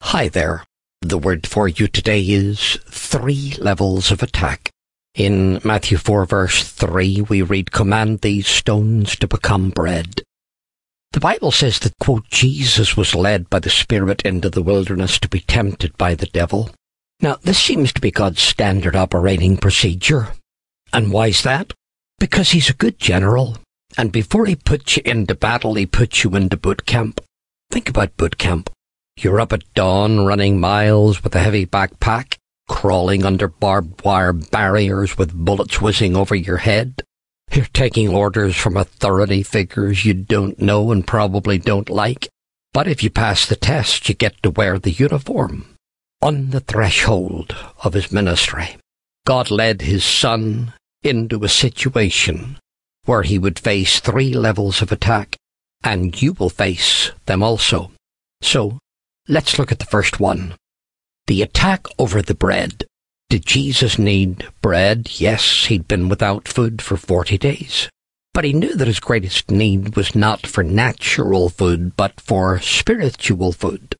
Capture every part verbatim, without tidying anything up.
Hi there. The word for you today is three levels of attack. In Matthew four verse three, we read, "Command these stones to become bread." The Bible says that, quote, Jesus was led by the Spirit into the wilderness to be tempted by the devil. Now, this seems to be God's standard operating procedure. And why's that? Because he's a good general. And before he puts you into battle, he puts you into boot camp. Think about boot camp. You're up at dawn running miles with a heavy backpack, crawling under barbed wire barriers with bullets whizzing over your head. You're taking orders from authority figures you don't know and probably don't like. But if you pass the test, you get to wear the uniform. On the threshold of his ministry, God led his Son into a situation where he would face three levels of attack, and you will face them also. So, let's look at the first one. The attack over the bread. Did Jesus need bread? Yes, he'd been without food for forty days. But he knew that his greatest need was not for natural food, but for spiritual food.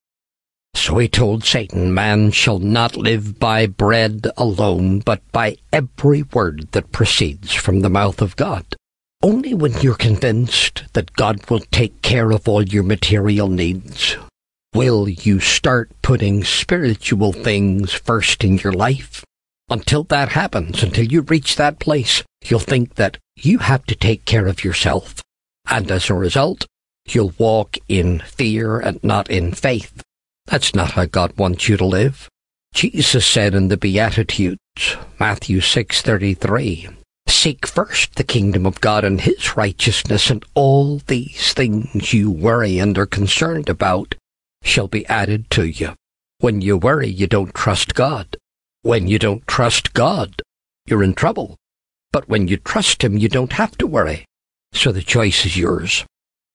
So he told Satan, "Man shall not live by bread alone, but by every word that proceeds from the mouth of God." Only when you're convinced that God will take care of all your material needs will you start putting spiritual things first in your life. Until that happens, until you reach that place, you'll think that you have to take care of yourself. And as a result, you'll walk in fear and not in faith. That's not how God wants you to live. Jesus said in the Beatitudes, Matthew six thirty-three, "Seek first the kingdom of God and his righteousness, and all these things you worry and are concerned about shall be added to you." When you worry, you don't trust God. When you don't trust God, you're in trouble. But when you trust him, you don't have to worry. So the choice is yours.